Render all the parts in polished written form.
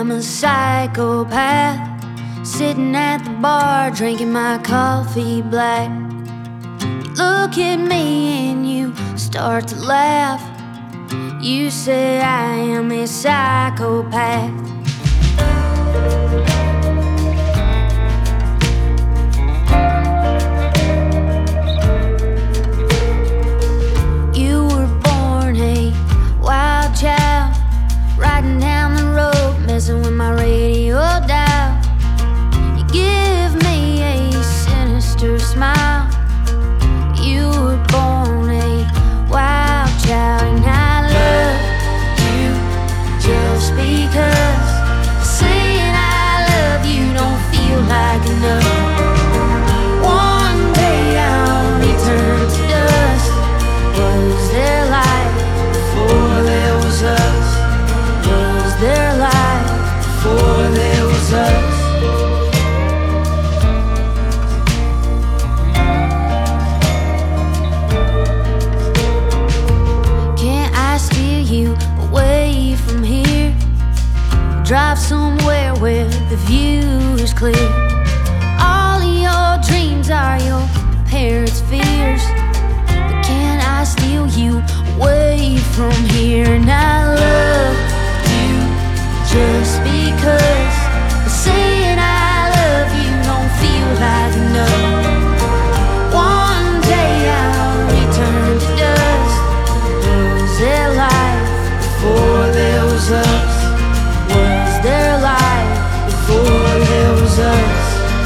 I'm a psychopath, sitting at the bar drinking my coffee black. Look at me and you start to laugh. You say I am a psychopath. You were born a wild child, riding down the road, messing with my radio dial. You give me a sinister smile. You were born a wild child, and I love you just because saying I love you don't feel like enough. One day I'll return to dust. Was there life before there was us? Was there life before there was us? You away from here, drive somewhere where the view is clear. All of your dreams are your parents' fears, but can I steal you away from here? And I love you just because saying I love you don't feel like enough. One day I'll return to dust. Was there life before there was us? Was there life before there was us?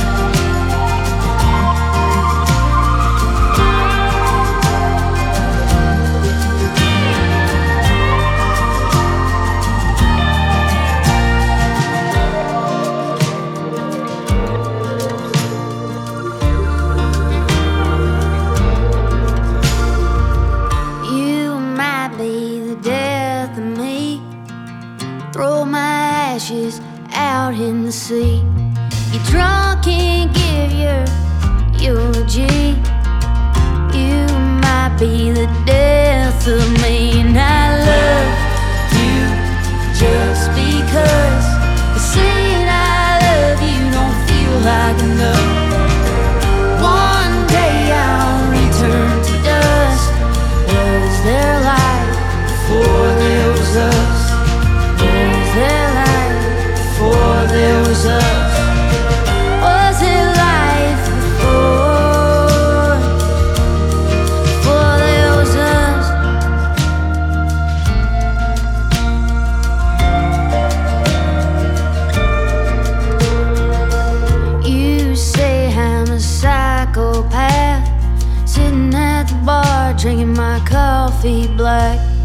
You might be the death of me, throw my ashes out in the sea. You're drunk and give your eulogy. You might be the death of me, and I love you just because saying I love you don't feel like enough. One day I'll return to dust. Was there life before there was us? Was there life before there was us? Was there life before there was us? You say I'm a psychopath, sitting at the bar drinking my coffee black.